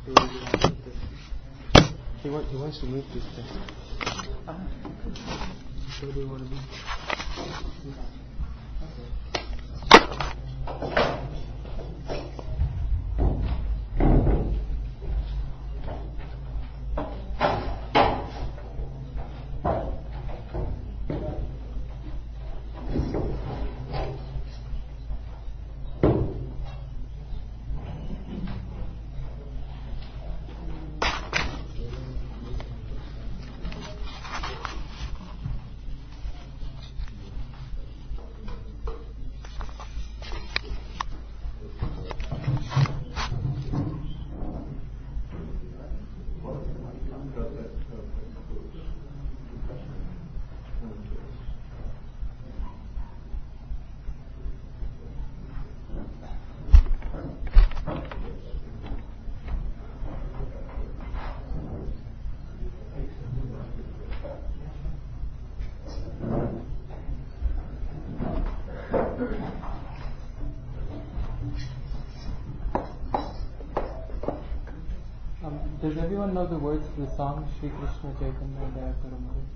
He wants to move this thing. Where do you want to be? Does everyone know the words to the song Shri Krishna Chaitanya Daya Karamuri?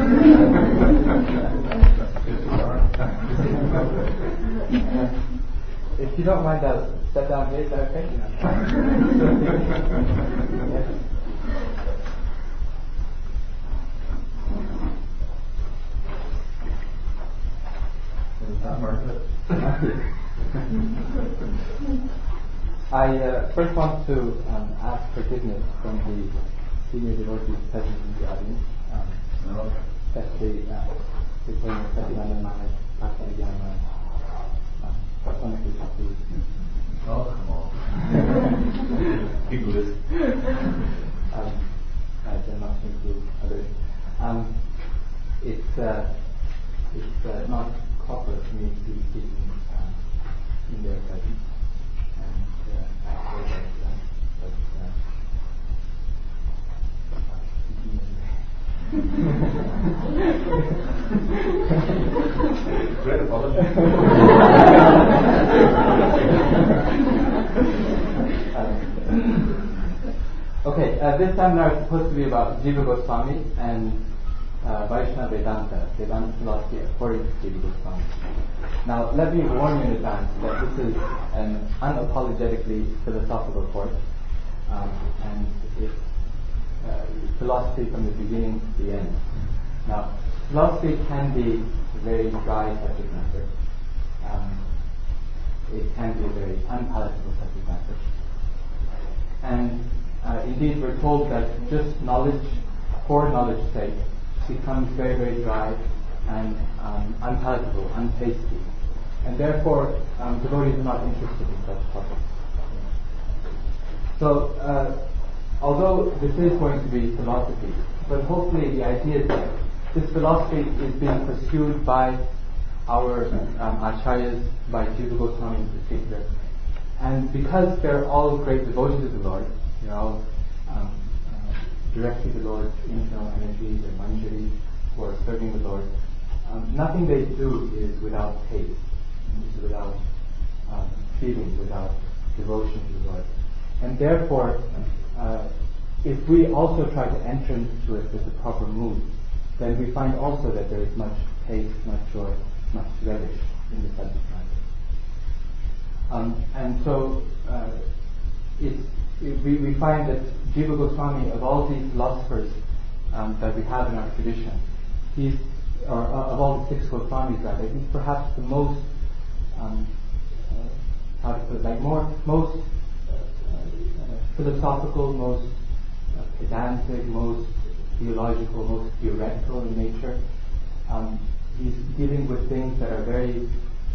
If you don't mind, I'll step down here. Is that okay? Yes. I first want to ask forgiveness from the senior devotees present in the audience, especially the Senior Satyananda Maharaj, Bhakti-Yama, Oh, come on. People listen. I dare not include others. It's not proper for me to be speaking in their presence, and I apologize for that. Great apology. Okay, this seminar is supposed to be about Jiva Goswami and Vaishnava Vedanta, Vedanta philosophy according to Jiva Goswami. Now, let me warn you in advance that this is an unapologetically philosophical course, and it's philosophy from the beginning to the end. Now, philosophy can be a very dry subject matter. It can be a very unpalatable subject matter. And indeed, we're told that just knowledge, for knowledge's sake, becomes very, very dry and unpalatable, untasty. And therefore, devotees are not interested in such topics. So, although this is going to be philosophy, but hopefully the idea is that this philosophy is being pursued by our acharyas, by Jiva Goswami in particular. And because they're all great devotees of the Lord, they're all directly the Lord's internal energy, their manjari, who are serving the Lord, nothing they do is without taste, is without feeling, without devotion to the Lord. And therefore, if we also try to enter into it with the proper mood, then we find also that there is much taste, much joy, much relish in the subject matter. And so we find that Jiva Goswami, of all these philosophers that we have in our tradition, of all the 6 Goswamis rather, he's perhaps the most, most philosophical, most pedantic, most theological, most theoretical in nature. He's dealing with things that are very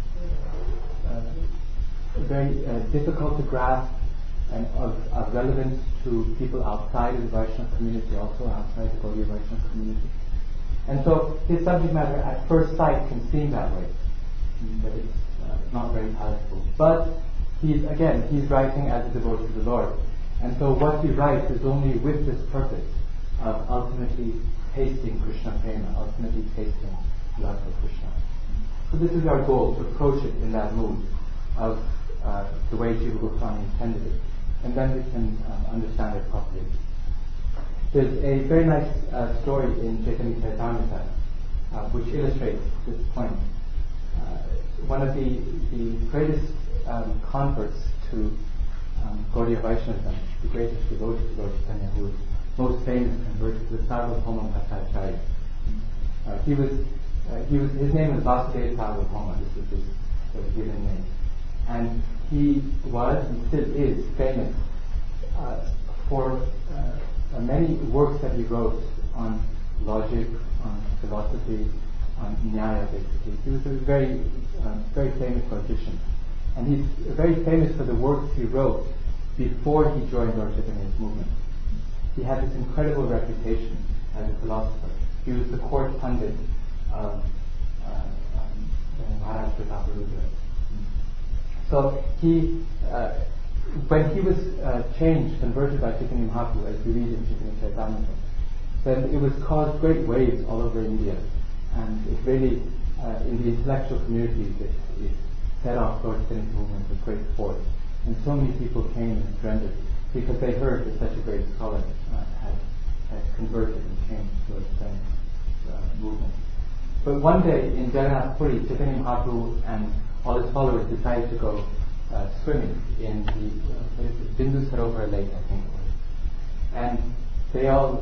difficult to grasp and of relevance to people outside of the Vaishnava community, also outside the Gaudiya Vaishnava community. And so his subject matter at first sight can seem that way, that it's not very palatable. But he's writing as a devotee to the Lord. And so what he writes is only with this purpose of ultimately tasting Krishna prema, ultimately tasting love for Krishna. So this is our goal, to approach it in that mood of the way Jiva Goswami intended it. And then we can understand it properly. There's a very nice story in Chaitanya Charitamrita which illustrates this point. One of the greatest converts to Gaudiya Vaishnavism, the greatest devotee to Lord Chaitanya, who was most famous converted, was Sarvabhauma Bhattacharya. His name was Vasudeva Sarvabhauma. This was his given name. And he was and still is famous for many works that he wrote on logic, on philosophy, on nyaya basically. He was a very famous logician. And he's very famous for the works he wrote before he joined Lord Chaitanya's movement. He had this incredible reputation as a philosopher. He was the court pundit of Maharaj Prataparudra. So when he was converted by Chaitanya Mahaprabhu, as we read in Chaitanya Charitamrita, then it was caused great waves all over India, and it really, in the intellectual communities, it set off Lord Chaitanya's movement with great force. And so many people came and surrendered because they heard that such a great scholar had converted and changed Lord Chaitanya. movement. But one day in Jagannath Puri, Chaitanya Mahaprabhu and all his followers decided to go swimming in the Bindu Sarovar Lake, I think it was. And they all,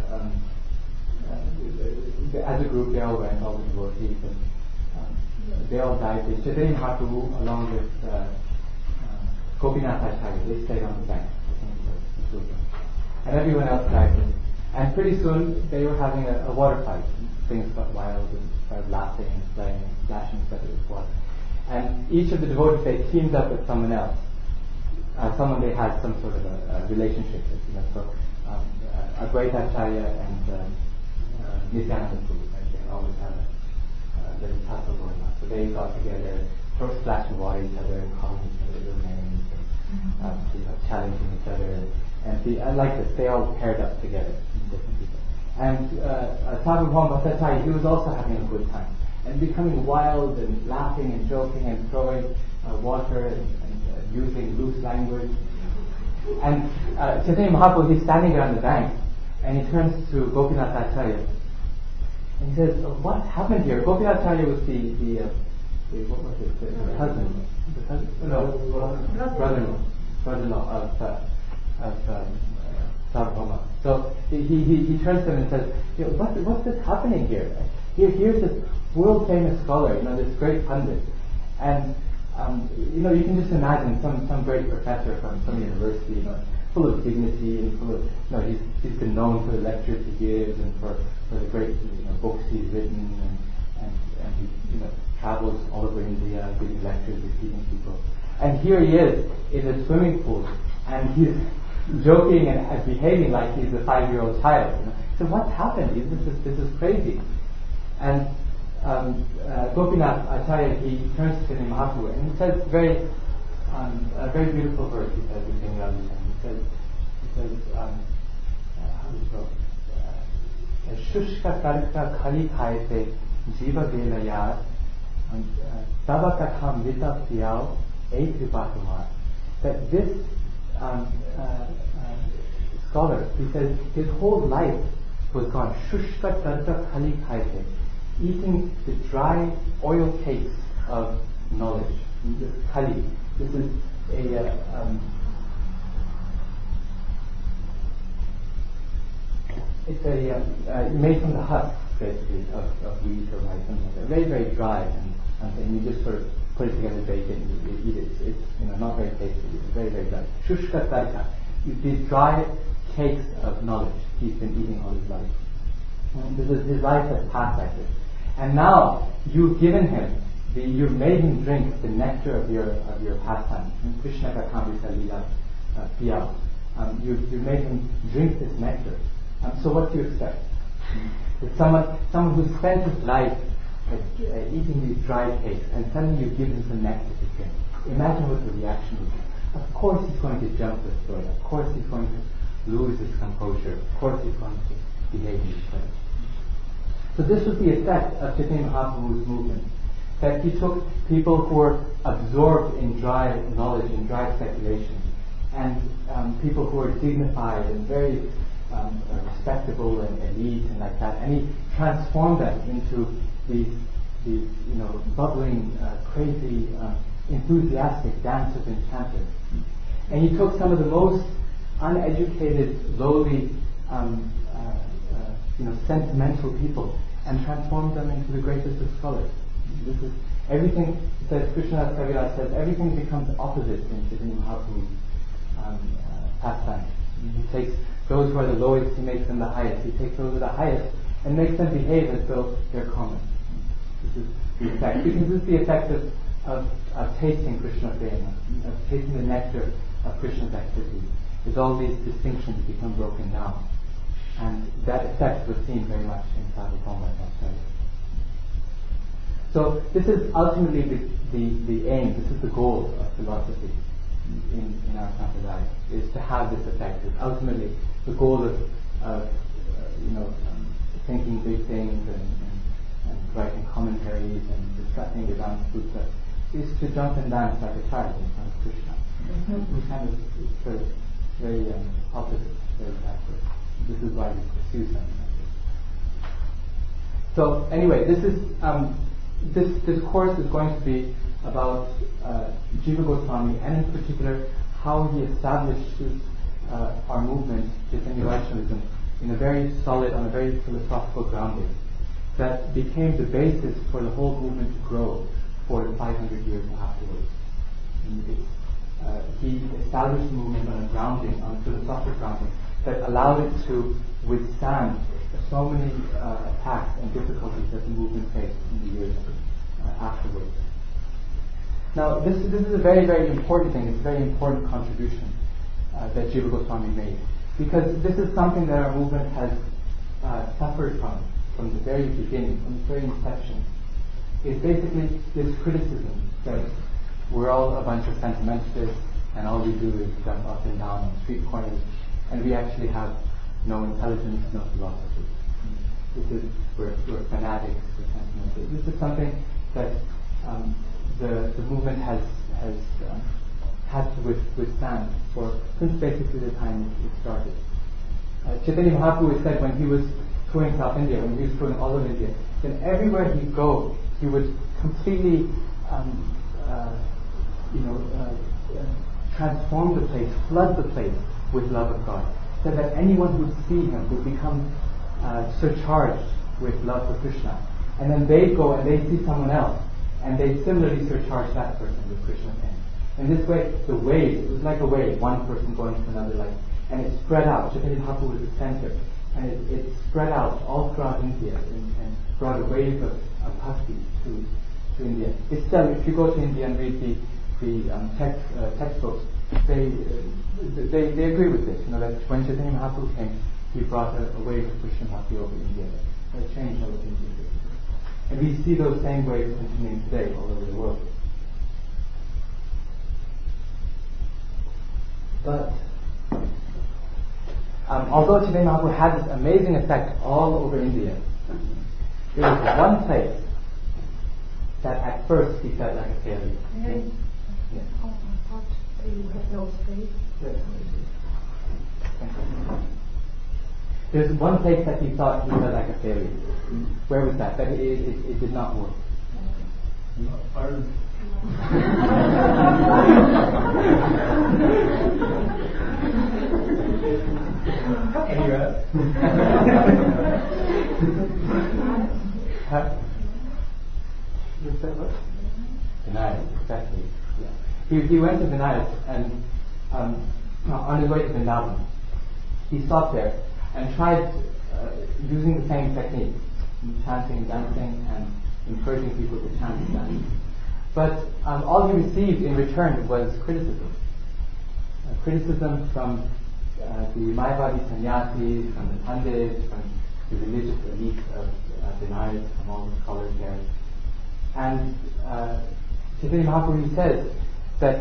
as a group, they all went, all the devotees, and they all dived in. Chaitanya Mahaprabhu, along with Gopinath Acharya, they stayed on the bank, I think it was, and everyone else dived in. And pretty soon they were having a water fight. Things got wild and started laughing and playing and splashing each other with water. And each of the devotees, they teamed up with someone else, someone they had some sort of a relationship with. So Advaita Acharya and Nityananda Prabhu, they always had a little tussle going on. So they got together, splashing water each other and calling each other their names, and challenging each other. And I like this. They all paired up together, different people. And Sarvabhauma Bhattacharya, he was also having a good time and becoming wild and laughing and joking and throwing water and using loose language. And Chaitanya Mahaprabhu, he's standing there on the bank and he turns to Gopinath Acharya and he says, "What happened here?" Gopinath Acharya was the what was it? The husband? Brother-in-law of Sarvabhauma. So he turns to him and says, what's this happening here? Here's this world famous scholar, this great pundit, and you can just imagine some great professor from some university, full of dignity and full of, he's been known for the lectures he gives and for the great books he's written, and he travels all over India giving lectures, receiving people, and here he is in a swimming pool and he's joking and behaving like he's a 5-year-old child. So what's happened? This is crazy. And Gopinath Acharya, he turns to Chaitanya Mahaprabhu and he says a very beautiful verse. He says in Bengali, he says, how does it go? Shushka karka khali khaite jiva velayar tava katham vita piyao ei kripatumar. That this scholar, he says, his whole life was gone. Shushka tarka khali khaite, eating the dry oil cakes of knowledge. This khali, this is it's made from the husk, basically, of wheat or rice, something like that. Very, very dry, and you just sort of put it together, bake it, and you eat it. It's not very tasty. It's very, very dry. Shushka tarka, these dry cakes of knowledge he's been eating all his life. His life has passed like this. And now you've given him, you've made him drink the nectar of your pastime. Krishna Kakamrita Lila Piyao. You've made him drink this nectar. So what do you expect? That someone who spent his life eating these dry cakes, and suddenly you give him some nectar to drink. Imagine what the reaction would be. Of course he's going to jump with joy. Of course he's going to lose his composure. Of course he's going to behave in this way. So this was the effect of Chaitanya Mahaprabhu's movement. That he took people who were absorbed in dry knowledge, in dry speculation, and people who were dignified and very respectable and elite and like that, and he transformed them into these bubbling, crazy, enthusiastic dancers and chanters. And he took some of the most uneducated, lowly, sentimental people and transformed them into the greatest of scholars. This is everything. Says Krishna Kaviraj says everything becomes opposite in Chaitanya Mahaprabhu's pastime. He takes those who are the lowest, he makes them the highest. He takes those who are the highest and makes them behave as though they're common. This is the effect. Because this is the effect of tasting Krishna Prema, of tasting the nectar of Krishna's activity. As all these distinctions become broken down. And that effect was seen very much in Sarvabhauma Bhattacharya. So this is ultimately the aim, this is the goal of philosophy in our Sampradaya, is to have this effect. It's ultimately the goal of thinking big things and writing commentaries and discussing Vedanta Sutra, is to jump and dance like a child in front of Krishna. We kind of sort of very opposite, very backward. This is why we pursue something like this. So anyway, this course is going to be about Jiva Goswami, and in particular how he establishes our movement, Chaitanya Vaishnavism, in a very solid, on a very philosophical grounding that became the basis for the whole movement to grow for the 500 years afterwards. He established the movement on a grounding, on a philosophical grounding that allowed it to withstand so many attacks and difficulties that the movement faced in the years afterwards. Now, this is a very, very important thing. It's a very important contribution that Jiva Goswami made, because this is something that our movement has suffered from the very beginning, from the very inception. It's basically this criticism that we're all a bunch of sentimentalists and all we do is jump up and down on street corners, and we actually have no intelligence, no philosophy. We're fanatics, we're sentimentalists. This is something that the movement has had to withstand since basically the time it started. Chaitanya Mahaprabhu said when he was touring South India, when he was touring all of India, then everywhere he'd go, he would completely transform the place, flood the place with love of God, so that anyone who would see him would become surcharged with love for Krishna. And then they'd go and they'd see someone else, and they'd similarly surcharge that person with Krishna pain. In this way, the wave, it was like a wave, one person going to another, and it spread out. Chaitanya Mahaprabhu was the center, and it spread out all throughout India and brought a wave of bhakti to India. It's still, if you go to India and read the textbooks, they agree with this. That when Chaitanya Mahaprabhu came, he brought a wave of Krishna bhakti over India that changed all of India. And we see those same waves continuing today all over the world. But although Chaitanya Mahaprabhu had this amazing effect all over India, there was one place that at first he felt like a failure. Yes. I thought you had no space. There's one place that he thought he felt like a failure. Where was that? That it did not work. Ireland. Anywhere? Benares, exactly. Yeah. He went to Benares and on his way to Vrindavan, he stopped there and tried using the same technique, chanting, dancing, and encouraging people to chant and dance. But all he received in return was criticism. Criticism from the Mayavadi sannyasis, from the Pandits, from the religious elite of Benares, from all the scholars there. And Chaitanya Mahaprabhu says that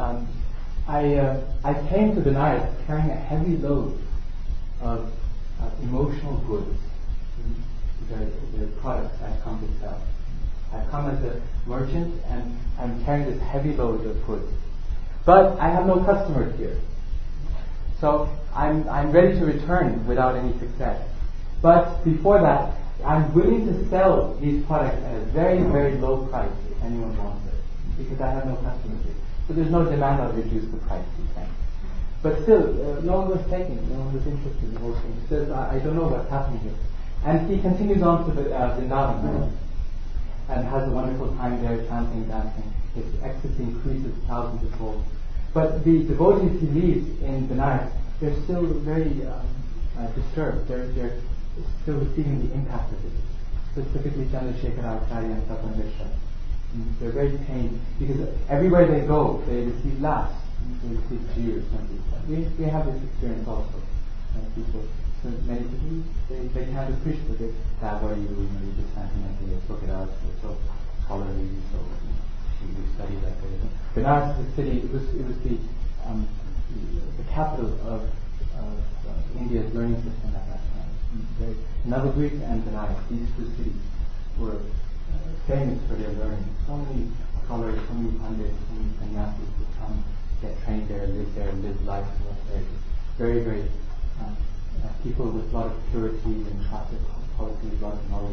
I came to Benares carrying a heavy load of emotional goods, the products I've come to sell. I've come as a merchant and I'm carrying this heavy load of goods. But I have no customers here. So I'm ready to return without any success. But before that, I'm willing to sell these products at a very, very low price if anyone wants it, because I have no customers here. So there's no demand, I'll reduce the price, he's saying. But still, no one was taking it, no one was interested in the whole thing. He says, I don't know what's happening here. And he continues on to Vrindavan and has a wonderful time there, chanting, dancing. His ecstasy increases thousands of fold. But the devotees he leaves in Benares, they're still very disturbed. They're still receiving the impact of it. Specifically Chandrasekhara Acharya and Tapan Mishra. They're very pained because everywhere they go, they receive laughs. They receive jeers from people. We have this experience also. People, so many people, they can't appreciate it. What are you doing? You're just sentimental. Look at us. We're so scholarly. So we study like this. Benares, the city, it was the capital of India's learning system at that time. Navagrit and Benares, these two cities were famous for their learning. So many scholars, so many pandits, so many sannyasis would come, get trained there, live life there. Very, very people with a lot of purity and classic policies, a lot of knowledge.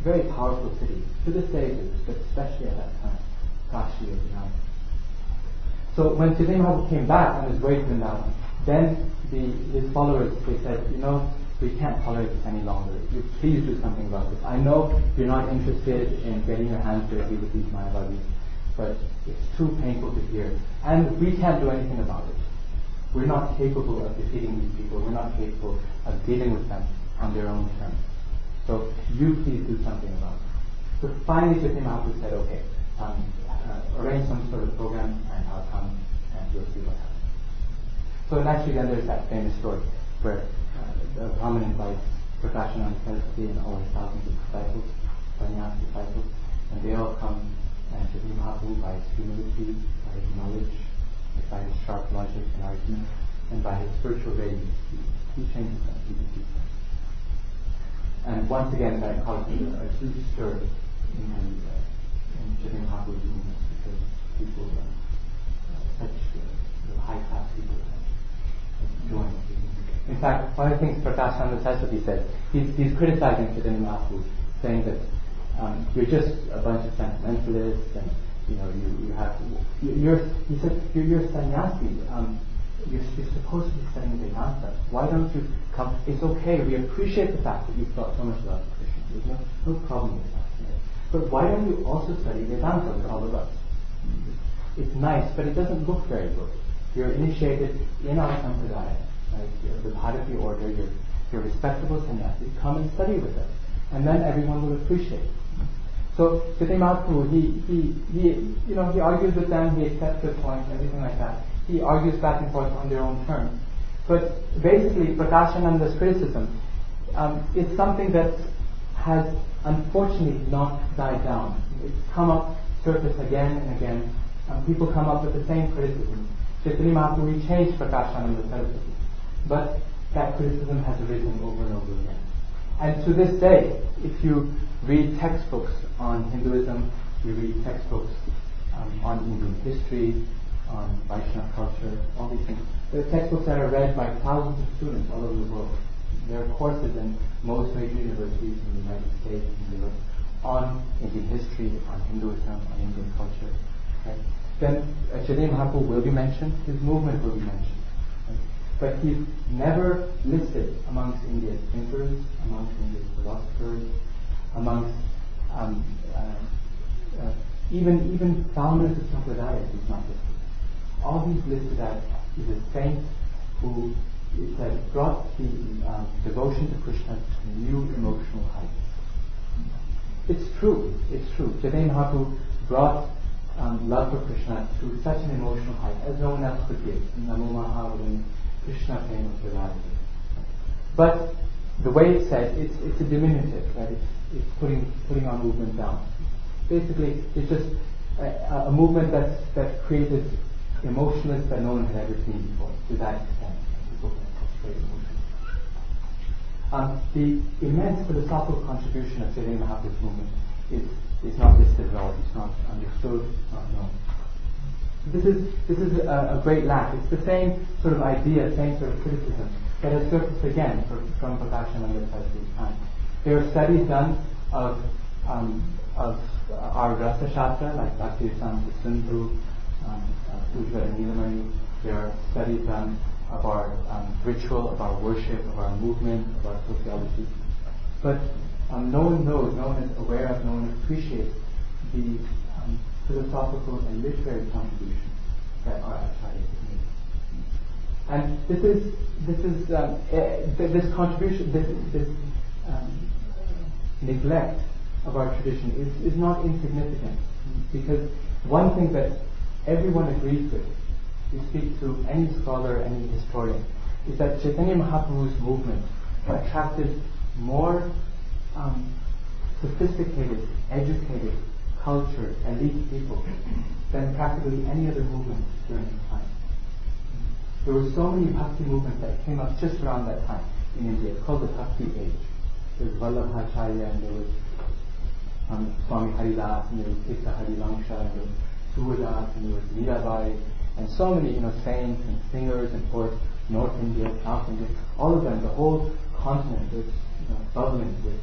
very powerful city. To this day it is, but especially at that time, Kashi or Vrindavan. So when Chaitanya Mahaprabhu came back on his way to Vrindavan, then his followers, they said, we can't tolerate this any longer. You please do something about this. I know you're not interested in getting your hands dirty with these Mayavadis, but it's too painful to hear. And we can't do anything about it. We're not capable of defeating these people. We're not capable of dealing with them on their own terms. So you please do something about it. So finally Chaitanya Mahaprabhu said, okay, arrange some sort of program and I'll come and you'll see what happens. So naturally then there's that famous story where the Brahmin invites Prakashananda Saraswati and all his thousands of disciples, sannyas disciples, and they all come, and Chaitanya Mahaprabhu, by his humility, by his knowledge, by his sharp logic and argument, and by his spiritual radiance, he changes them, he defeats them. And once again that caused a huge stir in Chaitanya Mahaprabhu's movement, because people, such high class people, joined. In fact, one of the things Prakashananda Saraswati said, he's criticizing Chaitanya Mahaprabhu, saying that you're just a bunch of sentimentalists, and he said you're sannyasi. You're supposed to be studying Vedanta. Why don't you come? It's okay. We appreciate the fact that you've got so much love for Krishna. There's no problem with that. Right? But why don't you also study Vedanta with all of us? It's nice, but it doesn't look very good. You're initiated in our sampradaya, right? The Bharati order. You're respectable sannyasis. Come and study with us, and then everyone will appreciate it. So Chaitanya Mahaprabhu, he argues with them. He accepts their points, everything like that. He argues back and forth on their own terms. But basically, Prakashananda's criticism is something that has unfortunately not died down. It's come up, surface again and again. People come up with the same criticism. Chaitanya Mahaprabhu changed Prakashananda's Saraswati, but that criticism has arisen over and over again. And to this day, if you read textbooks on Hinduism, you read textbooks on Indian history, on Vaishnava culture, all these things. There are textbooks that are read by thousands of students all over the world. There are courses in most major universities in the United States and Europe on Indian history, on Hinduism, on Indian culture. Right? Then Chaitanya Mahaprabhu will be mentioned, his movement will be mentioned. Right? But he's never listed amongst India's thinkers, amongst India's philosophers, amongst even founders of Sampradayas. He's not listed. All he's listed as is a saint who, it says, brought the devotion to Krishna to new emotional heights. It's true. Chaitanya Mahaprabhu brought love for Krishna to such an emotional height as no one else could give. Namo Mahavadin Krishna Prema Pradayate. But the way it's said, it's a diminutive, right? It's putting our movement down. Basically, it's just a movement that created emotionalists that no one had ever seen before, to that extent. People can create emotions. The immense philosophical contribution of Chaitanya Mahaprabhu's movement is not listed at all. It's not understood. It's not known. This is a great lack. It's the same sort of idea, same sort of criticism that has surfaced again from Prakashananda Saraswati's time. There are studies done of our Rasa Shastra, like Bhakti Rasamrita Sindhu, Ujjvala and Nilamani. There are studies done of our ritual, of our worship, of our movement, of our sociology. But no one knows, no one is aware of, no one appreciates the philosophical and literary contribution that our acharyas have made. And this contribution, this neglect of our tradition is not insignificant, because one thing that everyone agrees with, you speak to any scholar, any historian, is that Chaitanya Mahaprabhu's movement attracted more sophisticated, educated, cultured, elite people than practically any other movement during his time. There were so many bhakti movements that came up just around that time in India. It's called the Bhakti Age. There was Vallabhacharya, and there was Swami Haridas, and there was Tirtha Harivangsha, and there was Suradas, and there was Mirabai, and so many saints and singers and poets, North India, South India, all of them, the whole continent was bubbling with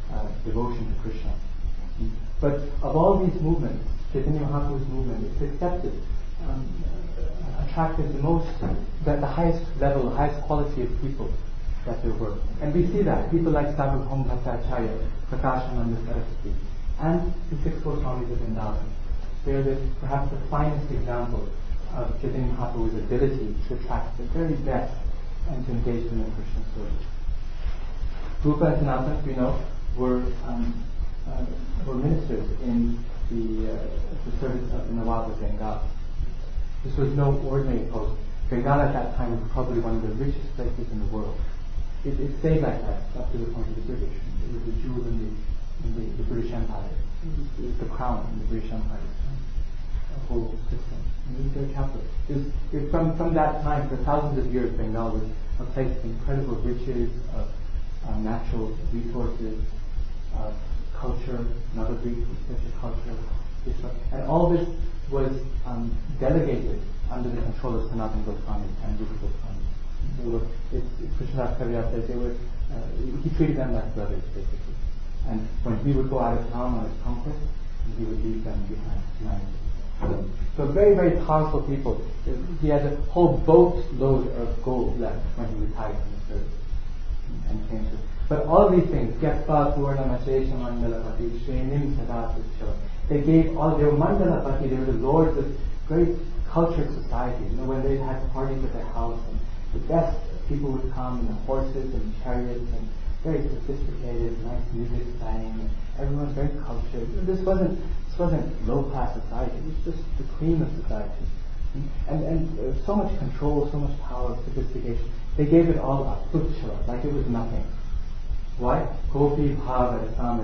devotion to Krishna. But of all these movements, Chaitanya Mahaprabhu's movement is accepted, attracted the highest level, the highest quality of people that there were. And we see that. People like Sarvabhauma Bhattacharya, Prakashananda Saraswati, and the six Goswamis of Vrindavan. They are perhaps the finest example of Chaitanya Mahaprabhu's ability to attract the very best and to engage them in Krishna service. Rupa and Sanatana, we know, were ministers in the service of the Nawab of Bengal. This was no ordinary post. Bengal at that time was probably one of the richest places in the world. It stayed like that up to the point of the British. It was a jewel in the British Empire. It was the crown in the British Empire. A whole system. It was their capital. From that time, for thousands of years, Bengal was a place of incredible riches, of natural resources, of culture, another Greek culture, and all this was delegated under the control of Sanatana Goswami and Rupa Goswami. Krishnadas Kaviraj says he treated them like brothers, basically. And when he would go out of town on his conquest, he would leave them behind. So very, very powerful people. He had a whole boatload of gold left when he retired from the service and came to. But all these things, Gyatva Purna Machesha Mandalapati, Shrenim Sadasya, they gave all, they were Mandalapati, they were the lords of great cultured society. When they had parties at their house, and the best people would come, and horses and chariots, and very sophisticated, nice music playing, and everyone was very cultured. This wasn't low class society, it was just the cream of society. And so much control, so much power, sophistication. They gave it all up, tuchha, like it was nothing. Why? Gopi bhava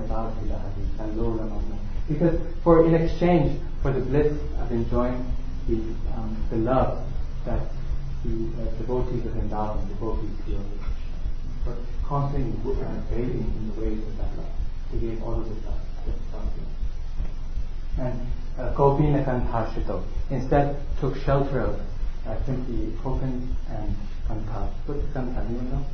because in exchange for the bliss of enjoying the love that the devotees of Vrindavan, devotees feel, for constantly bathing in the waves of that love, they gave all of it up. And Gopina Kantashito instead took shelter of simply Kopan and Kanta. What's Kanta? Anyone know?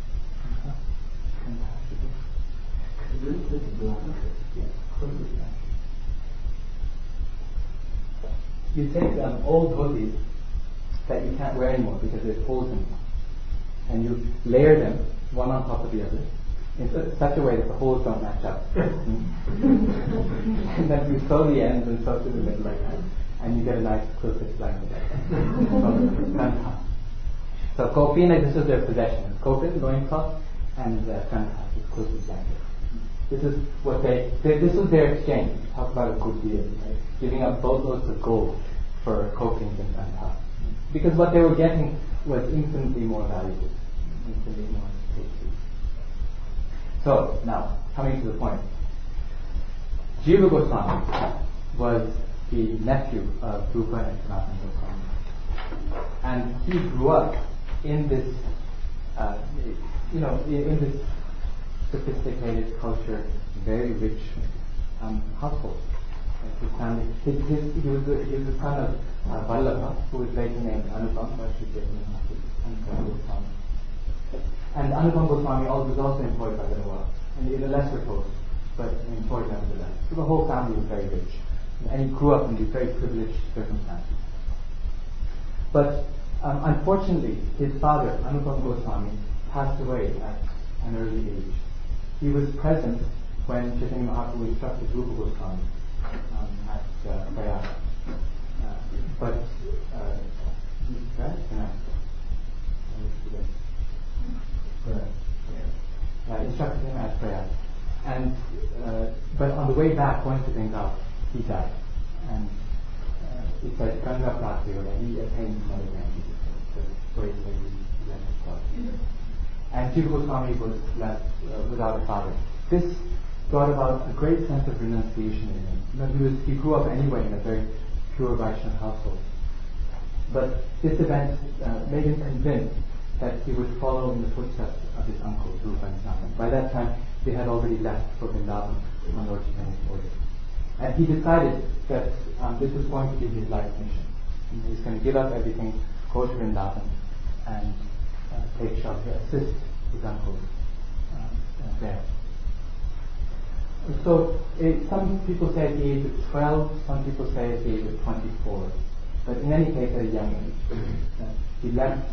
You take old dhotis that you can't wear anymore because there's holes in them, and you layer them one on top of the other in such a way that the holes don't match up. And then you sew the ends and sew to the middle like that, and you get a nice quilted blanket like that. So Kopina, this is their possession. Kopin, loincloth, and Kanta, this quilted blanket. This is what this was their exchange. Talk about a good deal, right? Giving up boatloads of gold for copings and Kanta. Because what they were getting was infinitely more valuable, infinitely more tasty. So, now, coming to the point. Jiva Goswami was the nephew of Rupa and Sanatana Goswami. And he grew up in this, in this sophisticated culture, very rich household. His family, he was the son of Vallabha, who was later named Anupam, and Anupam Goswami was also employed by the Nawab, and in a lesser post, but employed nevertheless. So the whole family was very rich, and he grew up in these very privileged circumstances. But unfortunately, his father, Anupam Goswami, passed away at an early age. He was present when Chaitanya Mahaprabhu instructed Rupa Goswami at Prayag. But he's dead? Instructed him at Prayag. And but on the way back, going to Bengal, he died. And he said, Ganga Prati, he attained another grandeur. The way he left his father. And Jiva Goswami was left without a father. This brought about a great sense of renunciation in him. He grew up anyway in a very pure Vaishnava household. But this event made him convinced that he would follow in the footsteps of his uncle, Rupa and Sanatana. By that time, they had already left for Vrindavan on Lord Chaitanya's order. And he decided that this was going to be his life mission. And he was going to give up everything, go to Vrindavan, and take shelter, assist his uncle there. So some people say at the age of 12, some people say at the age of 24. But in any case, at a young age, he left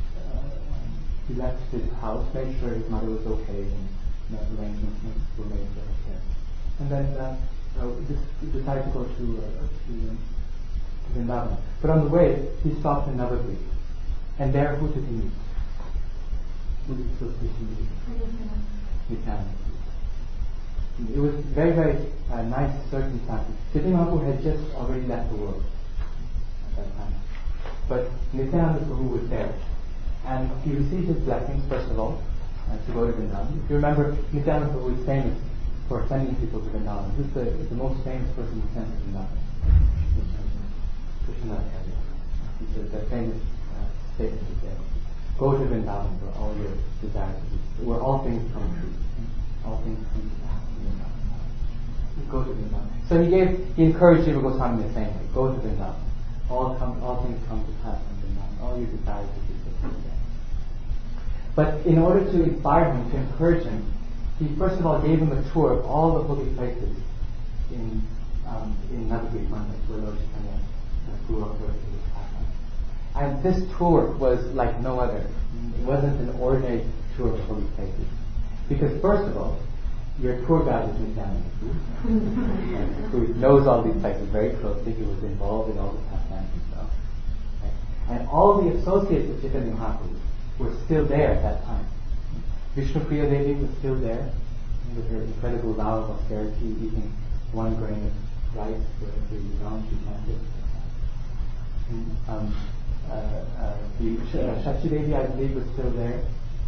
his house, made sure his mother was okay, and arrangements were made for her care. And then decided to go to Vrindavan. But on the way, he stopped in Navadvip. And there, who did he meet? Who did he meet? Nityananda. It was very, very nice circumstances. Chaitanya Mahaprabhu had just already left the world at that time. But Nityananda Prabhu was there. And he received his blessings, first of all, to go to Vrindavan. If you remember, Nityananda Prabhu is famous for sending people to Vrindavan. This is the most famous person who sent to Vrindavan. Krishna Acharya. The famous statement is there. Go to Vrindavan where all your desires are, where all things come true. All things come to pass. Go to Vrindavan. So he encouraged Jiva Goswami the same way. Go to Vrindavan. All things come to pass in Vrindavan. All your desires will be fulfilled there. But in order to inspire him, to encourage him, he first of all gave him a tour of all the holy places in Navadvip Mandal, where Lord Chaitanya grew up, where he was passing. And this tour was like no other. It wasn't an ordinary tour of holy places. Because first of all, your tour guide is Nityananda, who knows all these places very closely. He was involved in all the pastimes himself. Right? And all the associates of Chaitanya Mahaprabhu were still there at that time. Vishnu Priya Devi was still there with her incredible vow of austerity, eating 1 grain of rice for every round she planted. Shachi Devi, I believe, was still there.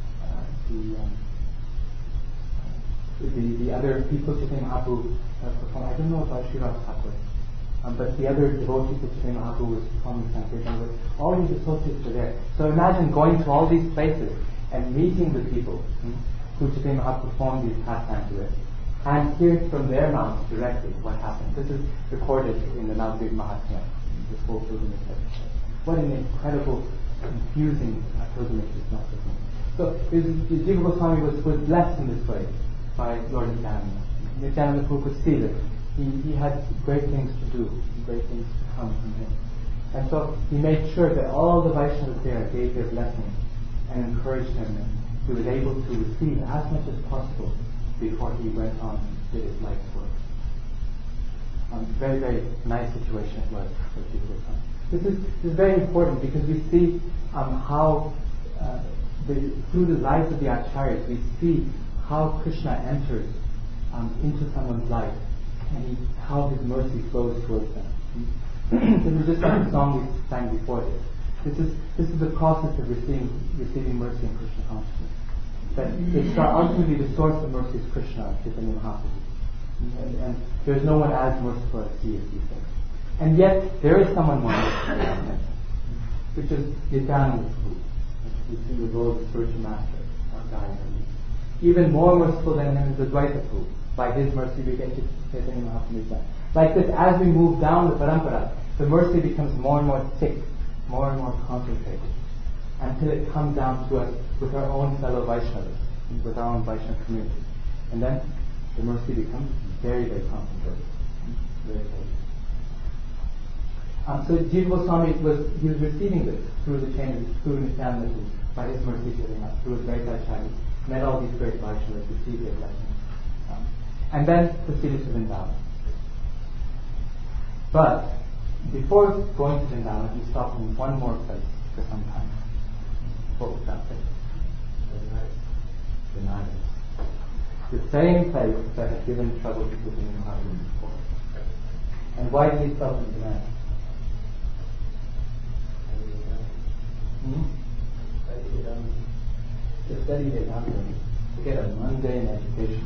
The other people Chaitanya Mahaprabhu performed, I don't know about Srivas Thakur, but the other devotees of Chaitanya Mahaprabhu was performing Sankirtan. All these associates were there. So imagine going to all these places and meeting the people who Chaitanya Mahaprabhu performed these pastimes with, and hearing from their mouths directly what happened. This is recorded in the Navadvip Mahatmya, this whole pilgrimage. What an incredible, confusing pilgrimage this must have been. So Jiva Goswami was blessed in this way by Lord Nityananda. Nityananda Prabhu could see that he had great things to do, great things to come from him. And so he made sure that all the Vaishnavas there gave their blessing and encouraged him, and he was able to receive as much as possible before he went on and did his life's work. Very, very nice situation it was for Jiva Goswami. This is very important because we see how through the lives of the Acharyas we see how Krishna enters into someone's life and how his mercy flows towards them. This is just like the song we sang before this. This is the process of receiving mercy in Krishna consciousness. That it's ultimately the source of mercy is Krishna, Chaitanya Mahaprabhu. And there's no one as merciful as he is, he says. And yet there is someone more merciful than him, which is Nityananda Prabhu. We see the role of the spiritual master, our guide. Even more merciful than him is the Dvaita Prabhu. By his mercy we get to Chaitanya Mahaprabhu. Like this, as we move down the parampara, the mercy becomes more and more thick, more and more concentrated, until it comes down to us with our own fellow Vaishnavas, with our own Vaishnava community. And then the mercy becomes very, very concentrated. Very, very. So Jiva Goswami was receiving this through the chain of through Nityananda by his mercy to him, through his great Acharya, met all these great Vaishnavas, received their blessings, and then proceeded to Vrindavan. But before going to Vrindavan, he stopped in one more place for some time. What was that place? Benares. The same place that had given trouble to Chaitanya Mahaprabhu before. And why did he stop in Benares? To study Vedanta, to get a mundane education.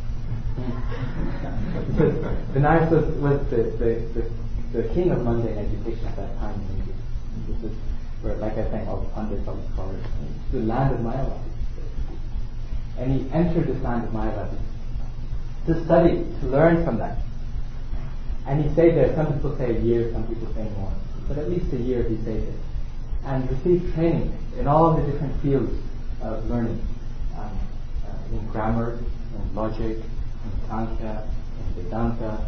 Benares was the king of mundane education at that time in India. This is where, like I think, all the pundits, all the scholars, it's the land of Mayavadi. And he entered this land of Mayavadi to study, to learn from that. And he stayed there. Some people say a year, some people say more, but at least a year he stayed there. And received training in all the different fields of learning, in grammar, in logic, in Sankhya, in Vedanta,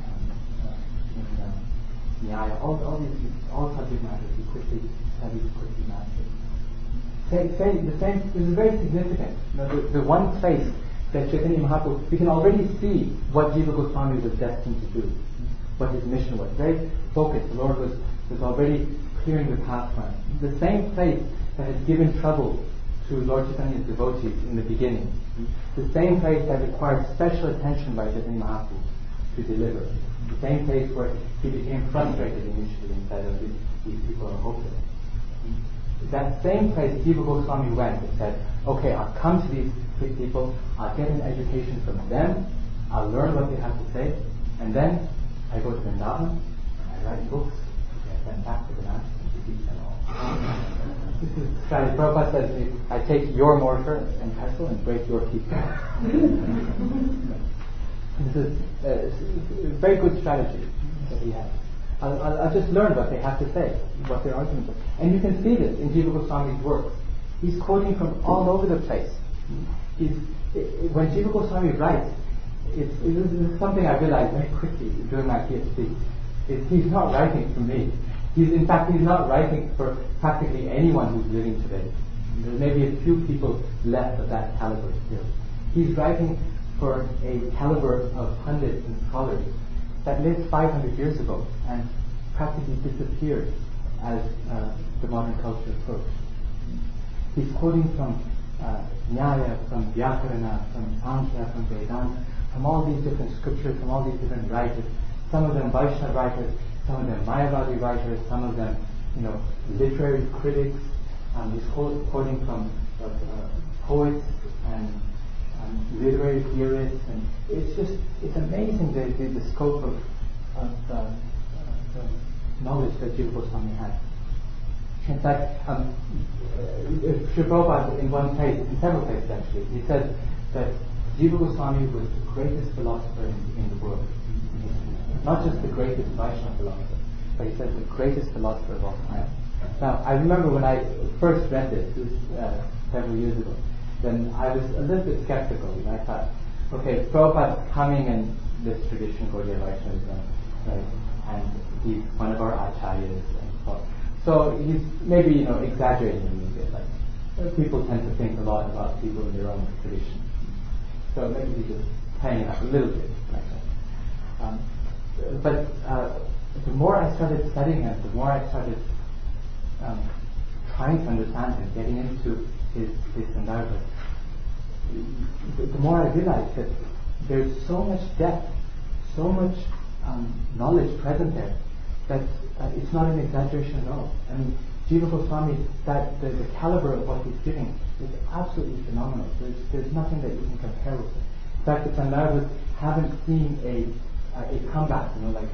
in Nyaya, all subject matters he quickly studied, quickly mastered. This is very significant. The one place that Chaitanya Mahaprabhu, we can already see what Jiva Goswami was destined to do, what his mission was. Very focused. The Lord was already clearing the path for him. The same place that has given trouble to Lord Chaitanya's devotees in the beginning. The same place that required special attention by Chaitanya Mahaprabhu to deliver. The same place where he became frustrated initially and said, these people are hopeless. That same place Jiva Goswami went and said, okay, I'll come to these people, I'll get an education from them, I'll learn what they have to say, and then I go to Vrindavan and I write books, I send back to the master to teach them all. This is strategy. Prabhupada says, I take your mortar and pestle and break your teeth. This is a very good strategy that he has. I'll just learn what they have to say, what their arguments are. And you can see this in Jiva Goswami's works. He's quoting from all over the place. When Jiva Goswami writes, this is something I realized very quickly during my PhD. He's not writing for me. In fact, he's not writing for practically anyone who's living today. There may be a few people left of that caliber still. He's writing for a caliber of pundits and scholars that lived 500 years ago and practically disappeared as the modern culture approached. He's quoting from Nyaya, from Vyakarana, from Sankhya, from Vedanta, from all these different scriptures, from all these different writers. Some of them Vaishnava writers, some of them Mayavadi writers, some of them, literary critics. He's quoting from poets and literary theorists, and it's amazing the scope of the knowledge that Jiva Goswami had. In fact, Sri Prabhupada in one place, in several places actually, he said that Jiva Goswami was the greatest philosopher in the world. Not just the greatest Vaishnava philosopher, but he said the greatest philosopher of all time. Now, I remember when I first read this several years ago, then I was a little bit skeptical. I thought, okay, Prabhupada's coming in this tradition, Gaudiya Vaishnavism, right? And he's one of our acharyas and so on. So he's maybe, exaggerating a little bit. Like, people tend to think a lot about people in their own tradition. So maybe he's just playing it up a little bit like that. But the more I started studying him, the more I started trying to understand him, getting into his sandarbhas, the more I realized that there's so much depth, so much knowledge present there, that it's not an exaggeration at all. I mean, Jiva Goswami, the caliber of what he's giving is absolutely phenomenal. There's nothing that you can compare with it. In fact, the Sandarbhas haven't seen a comeback, like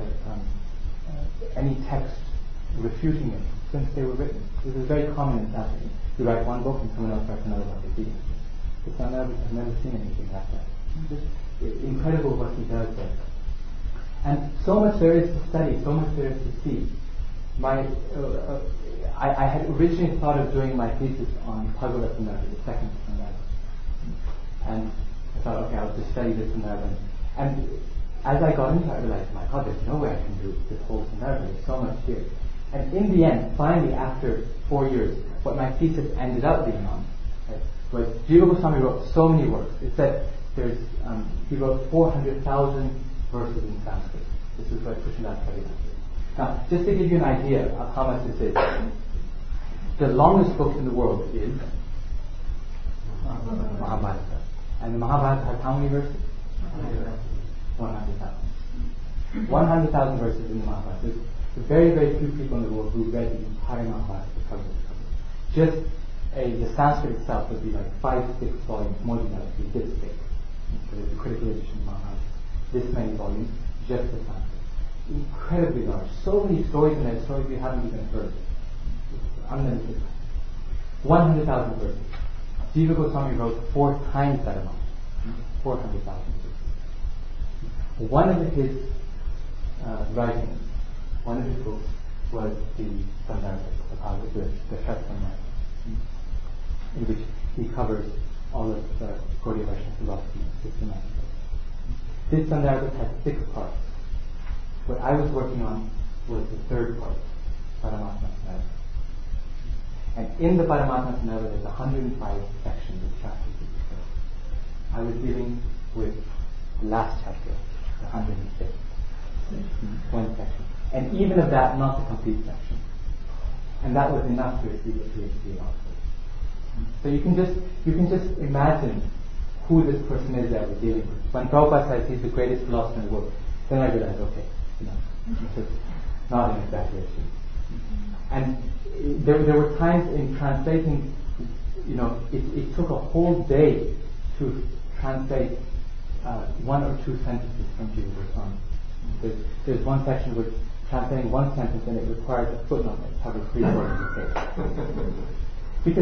any text refuting it since they were written. This is very common in Sanskrit. You write one book and someone else writes another one repeating it. The Sandarbhas have never seen anything like that. Just incredible what he does there. And so much there is to study, so much there is to see. I had originally thought of doing my thesis on Bhagavad Sandarbha, the second Sandarbha. And I thought, okay, I'll just study this Sandarbha. And as I got into it, I realized, my God, there's no way I can do this whole Sandarbha. There's so much here. And in the end, finally, after 4 years, what my thesis ended up being on was Jiva Goswami wrote so many works. It said he wrote 400,000 verses in Sanskrit. This is what Krishnadas Kaviraj did. Now, just to give you an idea of how much this is, the longest book in the world is Mahabharata. And the Mahabharata has how many verses? 100,000. 100,000 verses in the Mahabharata. There's very, very few people in the world who read the entire Mahabharata cover to cover. Just the Sanskrit itself would be like 5-6 volumes, more than that, would be this thick. There's a critical edition of Mahabharata. This many volumes, just the Sanskrit. Incredibly large. So many stories in that, stories we haven't even heard. Unlimited. 100,000 verses. Jiva Goswami wrote 4 times that amount. 400,000 verses. One of his writings, one of his books, was the Sandarbha, the Shandarbha, in which he covers all of the Gaudiya Vaishnava philosophy systematically. This Sandarbha has 6 parts. What I was working on was the 3rd part, Paramatma Sandarbha. And in the Paramatma Sandarbha there's 105 sections of chapters. I was dealing with the last chapter, the 106. One section. And even of that, not the complete section. And that was enough to receive a PhD also. So you can just imagine who this person is that we're dealing with. When Prabhupada says he's the greatest philosopher in the world, then I realize, okay, this is not an exaggeration. And there were times in translating, it took a whole day to translate 1 or 2 sentences from Jiva Goswami. There's one section which translating 1 sentence and it requires a footnote that covers 3/4 of the page. Because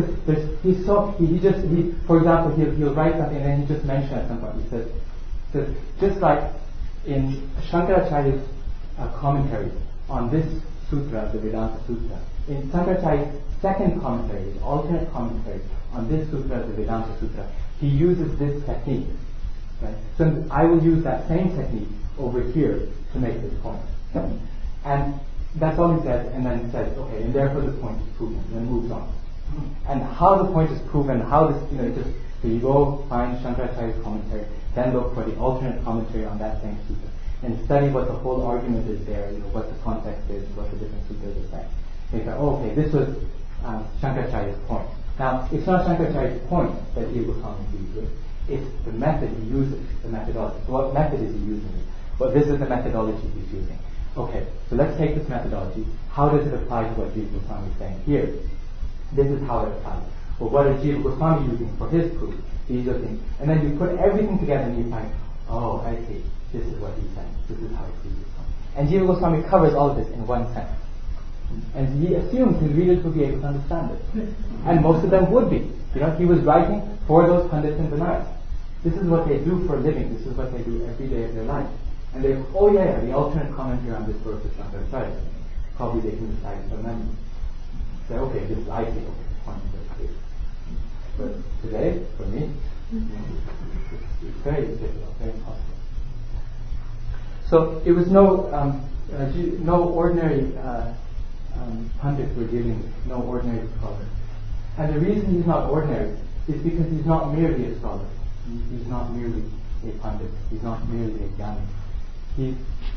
for example, he'll write something and then he just mentions at some point. He says, just like in Shankaracharya's commentary on this sutra, the Vedanta Sutra, in Shankaracharya's second commentary, his alternate commentary on this sutra, the Vedanta Sutra, he uses this technique. Right? So I will use that same technique over here to make this point. And that's all he says, and then he says, okay, and therefore the point is proven, and then moves on. And how the point is proven, how this, so you go find Shankaracharya's commentary, then look for the alternate commentary on that same sutra, and study what the whole argument is there, what the context is, what the different sutras are saying. And you say, okay, this was Shankaracharya's point. Now, it's not Shankaracharya's point that Jiva Goswami agrees with. It's the method he uses, the methodology. So what method is he using? Well, this is the methodology he's using. Okay, so let's take this methodology. How does it apply to what Jiva Goswami is saying here? This is how it applies. Well, what is Jiva Goswami using for his proof? These are things. And then you put everything together and you find, oh, I see. This is what he's saying. This is how he sees it. And Jiva Goswami covers all of this in one sentence. And he assumes his readers will be able to understand it. And most of them would be. He was writing for those Pandits in Benares. This is what they do for a living. This is what they do every day of their life. And they, the alternate commentary on this verse is Shankaracharya. Probably they can decide from memory. Say, okay, this is I think, okay, point is clear. But today, for me, it's very difficult, very impossible. So it was no ordinary Pandit we're dealing with, no ordinary scholar. And the reason he's not ordinary is because he's not merely a scholar. He's not merely a Pandit. He's not merely a Jnani. He's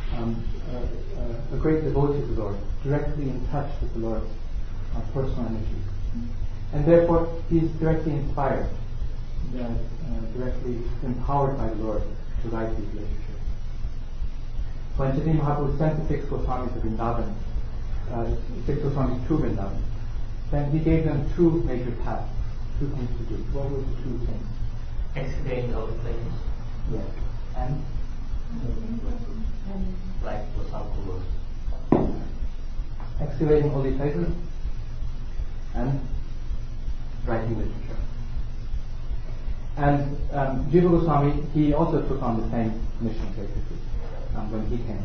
a great devotee to the Lord, directly in touch with the Lord's personal energy. And therefore, he's directly inspired, directly empowered by the Lord to write these literatures. When Chaitanya Mahaprabhu sent the 6 Goswamis to Vrindavan, 6 Goswamis to Vrindavan, then he gave them 2 major tasks, 2 things to do. What were the 2 things? Excavating all the places. Yes. And? Like Goswami. Excavating holy places and writing literature. And Jiva Goswami, he also took on the same mission basically when he came.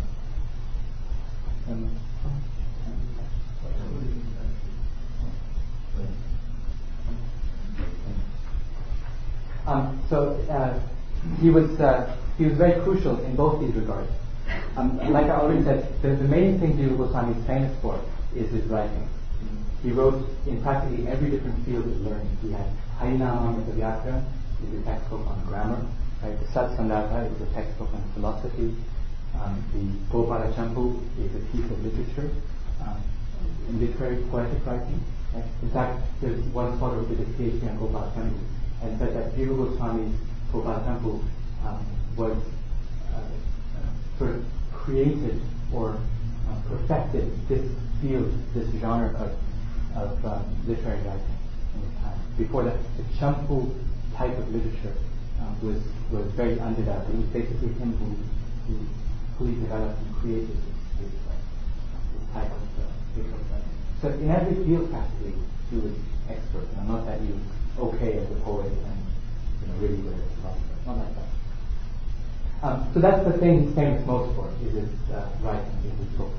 He was very crucial in both these regards. Like I already said, the main thing Jiva Goswami is famous for is his writing. He wrote in practically every different field of learning. He had Harinamamrita Vyakara, is a textbook on grammar. Right? The Sat Sandarbha is a textbook on philosophy. The Gopala Champu is a piece of literature, in literary poetic writing. Right? In fact, there's one scholar who did a PhD on Gopala Champu and said that Jiva Goswami's Gopala Champu was sort of created or perfected this field, this genre of literary writing in his time. Before that, the Champu type of literature was very undeveloped. It was basically him who fully developed and created this type of literary writing. So in every field practically, he was expert. Not that he was okay as a poet and really good as a philosopher. Not like that. So that's the thing he's famous most for, is his writing, is his books.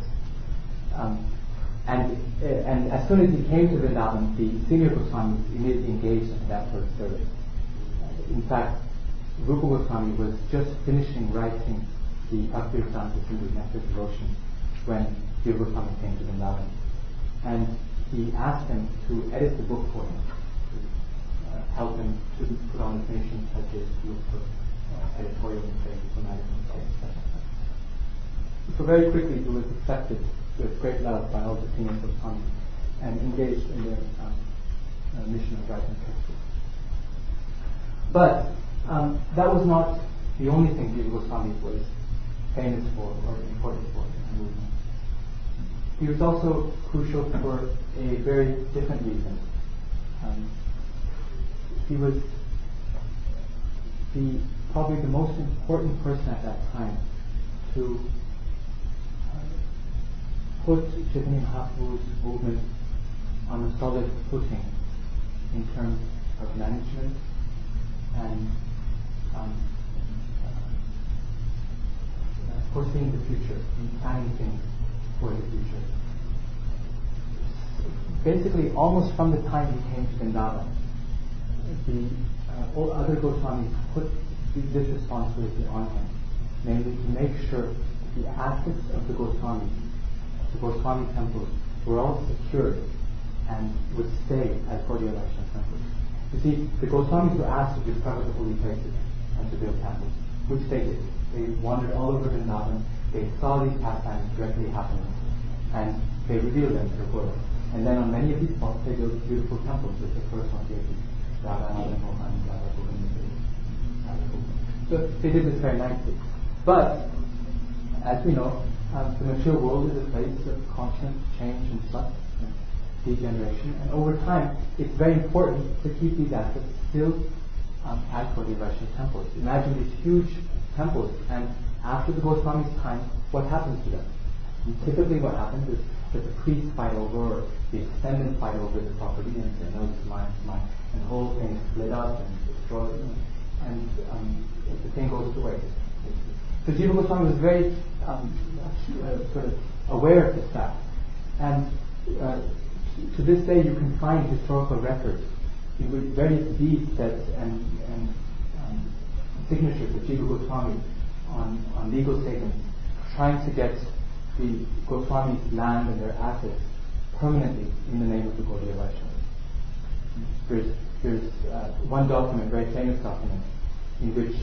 And as soon as he came to Vrindavan, the senior Goswamis immediately engaged in that sort of service. In fact, Rupa Goswami was just finishing writing the Bhakti-Vedanta Sindhu Nectar Devotion when Jiva Goswami came to Vrindavan. And he asked him to edit the book for him, to help him to put on the finishing touches, to look for editorial mistakes, grammatic mistakes, etc. So very quickly he was accepted with great love by all the senior Goswamis and engaged in their mission of writing textbooks. But that was not the only thing Jiva Goswami was famous for or important for in the movement. He was also crucial for a very different reason. He was probably the most important person at that time to put Chaitanya Mahaprabhu's movement on a solid footing in terms of management and foreseeing the future and planning things for the future. Basically, almost from the time he came to Vrindavan, all other Goswamis put this responsibility on him, namely to make sure that the assets of the Goswami temples, were all secured and would stay as Gaudiya Vaishnava temples. You see, the Goswamis were asked to discover the holy places and to build temples, which they did. They wandered all over Vrindavan, they saw these pastimes directly happening, and they revealed them to the world. And then on many of these spots, they built beautiful temples, with the first one here, so they did this very nicely. But, as we know, the material world is a place of constant change and flux and degeneration, and over time, it's very important to keep these assets still at Gaudiya Vaishnava temples. Imagine these huge temples, and after the Goswami's time, what happens to them? And typically what happens is that the priests fight over, or the descendants fight over the property, and say, no, this is mine, and the whole thing is split up and destroyed, and the thing goes to waste. So Jiva Goswami was very sort of aware of this fact, and to this day you can find historical records with various deeds and signatures of Jiva Goswami on legal statements, trying to get the Goswami's land and their assets permanently in the name of the Gaudiya Vaishnavas. There's one document, very famous document, in which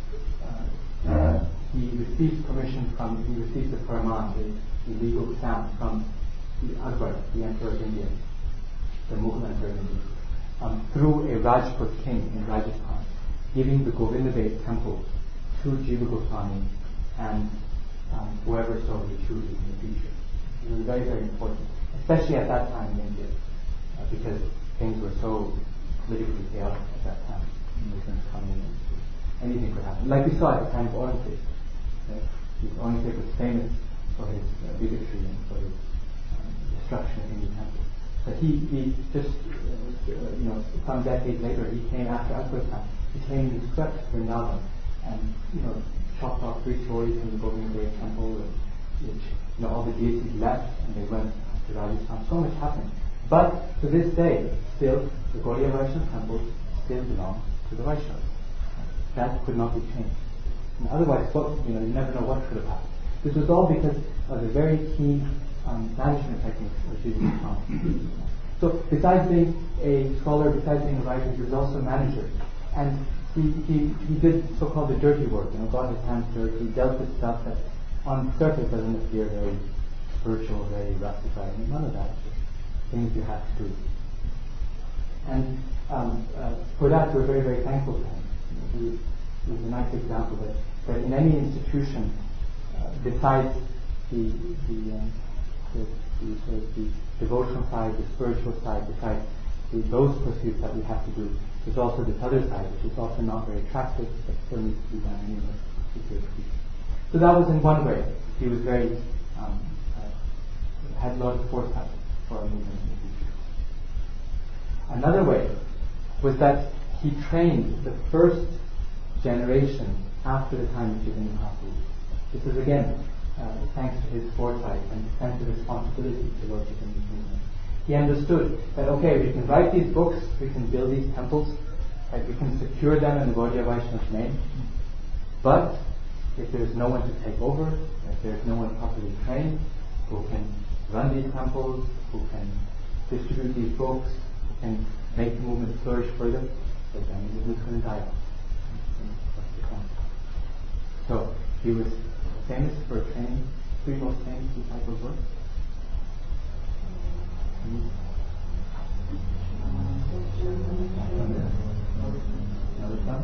he receives the Paraman, the legal stamp from the Akbar, the Emperor of India, the Mughal Emperor of India, through a Rajput king in Rajasthan, giving the Govindabad temple to Jiva Goswami and whoever so he chooses in the future. It was very, very important, especially at that time in India, because things were so politically chaotic at that time. Muslims coming in, anything could happen. Like we saw at the time of Aurangzeb. Aurangzeb was famous for his bigotry and for his destruction of Hindu temples. But he just, some decades later, he came after Akbar's time. He came and swept Vrindavan and, chopped off 3 stories from the Govindabad temple, which, all the deities left and they went to Rajasthan. So much happened. But to this day, still, the Gaudiya Vaishnava temples still belong to the Vaishnavas. That could not be changed. And otherwise, you never know what could have happened. This was all because of the very keen management techniques of Jiva Goswami. So, besides being a scholar, besides being a writer, he was also a manager. And he did so-called the dirty work, got his hands dirty, he dealt with stuff that on the surface doesn't appear very spiritual, very rustified. None of that. Just things you have to do. And for that, we're very, very thankful to him. He was a nice example that in any institution, besides the devotional side, the spiritual side, besides those pursuits that we have to do, there's also this other side, which is also not very attractive, but still needs to be done anyway. So that was in one way. He was very had a lot of foresight for our movement in the future. Another way was that he trained the first generation after the time of Chaitanya Mahaprabhu. This is again thanks to his foresight and sense of responsibility to Lord Chaitanya's movement. He understood that we can write these books, we can build these temples, Right? We can secure them in the Gaudiya Vaishnava's name, but if there's no one to take over, if there's no one properly trained who can run these temples, who can distribute these books, who can make the movement flourish further, then the movement's going to die off. So he was famous for training three most famous disciples. Another son?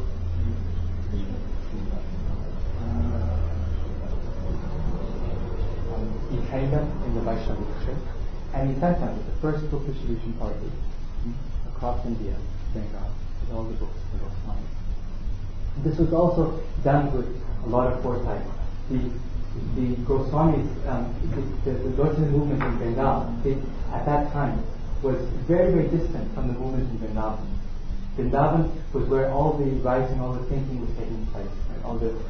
He trained them in the Vaishnava literature, and he sent them with the first book distribution party across India, Bengal, with all the books for Goswami. This was also done with a lot of foresight. The Goswamis, the Goswami movement in Bengal, at that time, was very, very distant from the movement in Vrindavan. Vrindavan was where all the writing, all the thinking was taking place, right? All the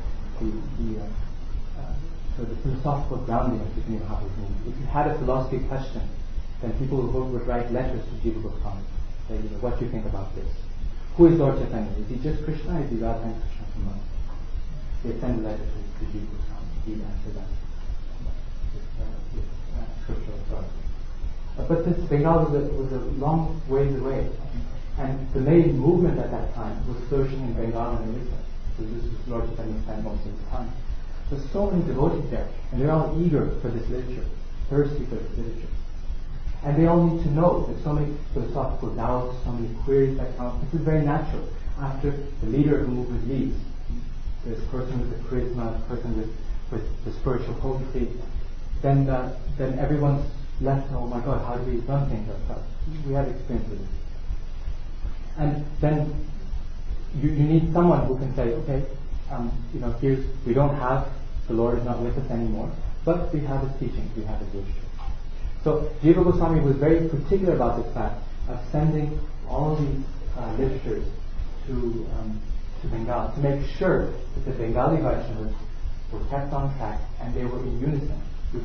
philosophical grounding of Chaitanya Mahaprabhu's movement. If you had a philosophy question, then people would write letters to Jiva Goswami, say, what do you think about this? Who is Lord Chaitanya? Is he just Krishna? Is he Radha and Krishna Kumar? They send a letter to Jiva Goswami. He'd answer that with scriptural authority. But this Bengal was a long ways away, and the main movement at that time was flourishing in Bengal and Orissa. So this was Lord Chaitanya spent most of his time. There's so many devotees there, and they're all eager for this literature, thirsty for this literature. And they all need to know. There's so many philosophical doubts, so many queries that come up. This is very natural. After the leader of the movement leaves, there's a person with the charisma, a person with the spiritual potency, then everyone's left, oh my God, how do we run things ourselves? We have experience with it. And then you need someone who can say, okay, we don't have, the Lord is not with us anymore, but we have his teachings, we have his literature. So Jiva Goswami was very particular about this fact of sending all these literatures to Bengal to make sure that the Bengali Vaishnavas were kept on track and they were in unison with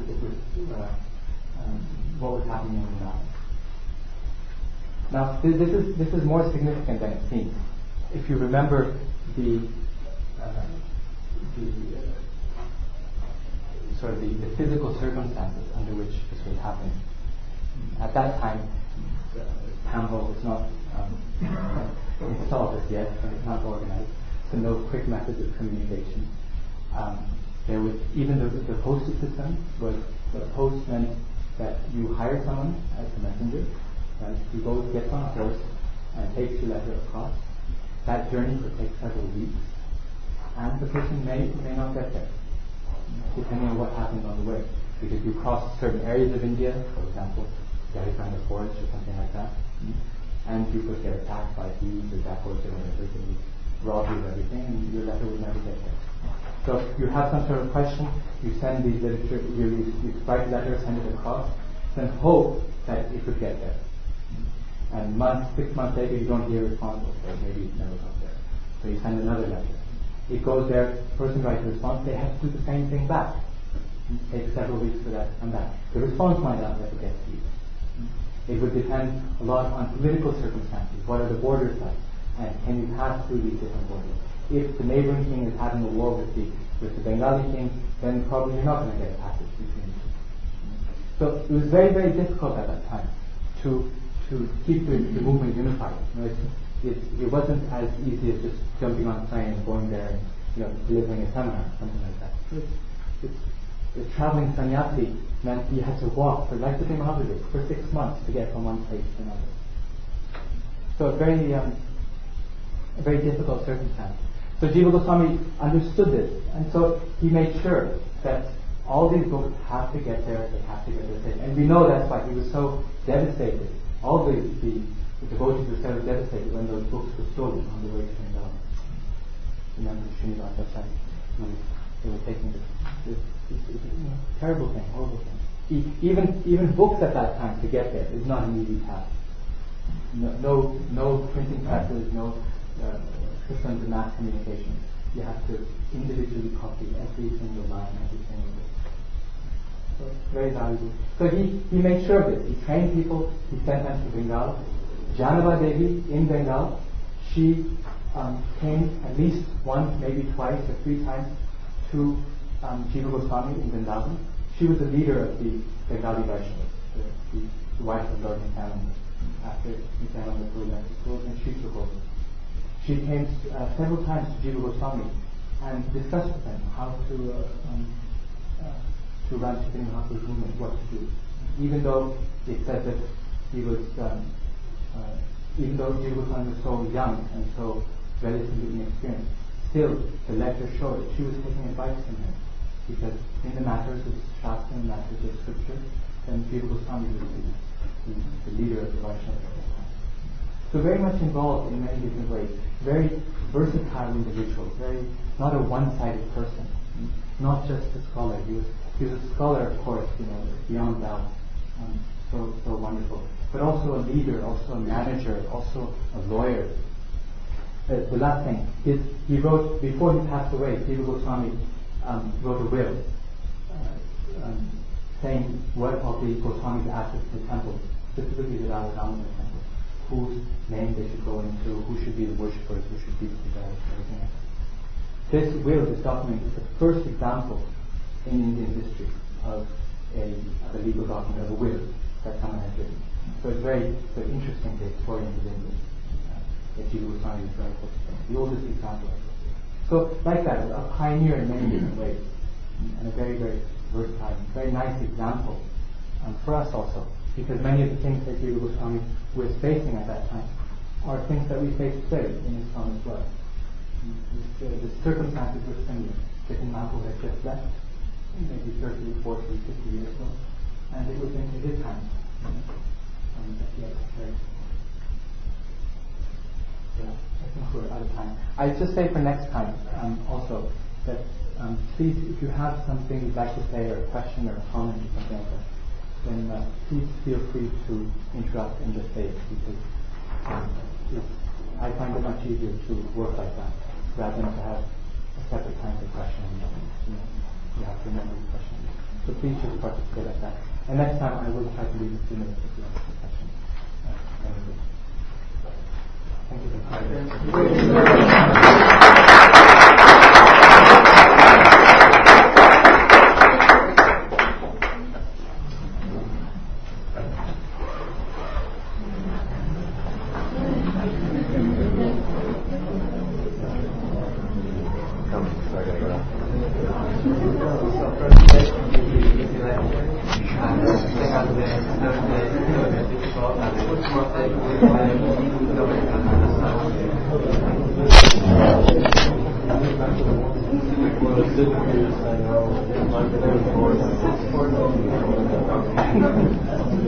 what was happening in Bengal. Now this is more significant than it seems. If you remember the physical circumstances under which this was happening. At that time, Tamil was not installed as yet, and it's not organized, so no quick methods of communication. There was even the postal system was the postman that you hire someone as a messenger, right? He goes, gets on a horse, and takes your letter across. That journey could take several weeks, and the person may not get there, depending on what happens on the way. Because you cross certain areas of India, for example, Yarikanda Forest or something like that, and you could get attacked by thieves or jackals or whatever, they would rob you of everything, and your letter would never get there. So you have some sort of question, you send these literature, you write a letter, send it across, then hope that it could get there. And 6 months later, you don't hear a response, okay, maybe it never got there. So you send another letter. It goes there, person writes a response, they have to do the same thing back. It takes several weeks for that to come back. The response might not ever get to you. It would depend a lot on political circumstances. What are the borders like? And can you pass through these different borders? If the neighboring king is having a war with the Bengali king, then probably you're not going to get a passage between the two. So it was very, very difficult at that time to keep the movement unified. It wasn't as easy as just jumping on a plane and going there and delivering a seminar, something like that. The traveling sannyasi meant you had to walk for like the Mahaprabhu for 6 months to get from one place to another. So a very difficult circumstance. So Jiva Goswami understood this, and so he made sure that all these books have to get there, they have to get there. And we know that's why he was so devastated. All the devotees were so devastated when those books were stolen on the way to Bengal. Remember Srinivas Acharya? They were taking this terrible thing, horrible thing. Even books at that time to get there is not an easy task. No printing presses, no systems of mass communication. You have to individually copy every single line, every single book. So it's very valuable. So he made sure of this. He trained people, he sent them to Bengal. Janava Devi in Bengal, she came at least once, maybe twice or 3 times to Jiva Goswami in Vrindavan. She was the leader of the Bengali Vaishnavas, the wife of Lord Nityananda, after Nityananda Puri left the schools, and she took over. She came several times to Jiva Goswami and discussed with him how to run Chaitanya Mahaprabhu's movement, what to do. Even though it said that he was, even though Jiva Goswami was so young and so relatively inexperienced, still the letters show that she was taking advice from him. Because in the matters of Shastra and matters of Scripture, then Jiva Goswami was the leader of the Vaishnava at that time. So very much involved in many different ways. Very versatile individual. Not a one-sided person. Not just a scholar. He was a scholar, of course, beyond doubt. So wonderful. But also a leader, also a manager, also a lawyer. The last thing is, he wrote, before he passed away, Jiva Goswami wrote a will saying what of the Goswami's assets to the temple, specifically the Radha Damodar temple, whose name they should go into, who should be the worshippers, who should be the pujaris, everything else. This will, this document, is the first example in Indian history of a legal document, of a will that someone has written. So it's very, very interesting to explore into India. Jiva Goswami is very close to the oldest example of it. So, like that, a pioneer in many different ways, and a very, very versatile, very nice example for us also, because many of the things that Jiva Goswami was facing at that time are things that we face today in Islam as well. The circumstances were similar. Chaitanya Mahaprabhu had just left, maybe 30, 40, 50 years ago, and it was into his hands. Yeah, I think we're out of time. I'd just say for next time also that please, if you have something you'd like to say, or a question or a comment or something like that, then please feel free to interrupt and just say it, because I find it much easier to work like that rather than to have a separate time for questions. You have to remember the question. So please just participate like that. And next time I will try to leave a few minutes if you have a question. Thank you.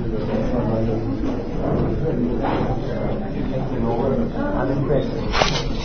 I'm impressed.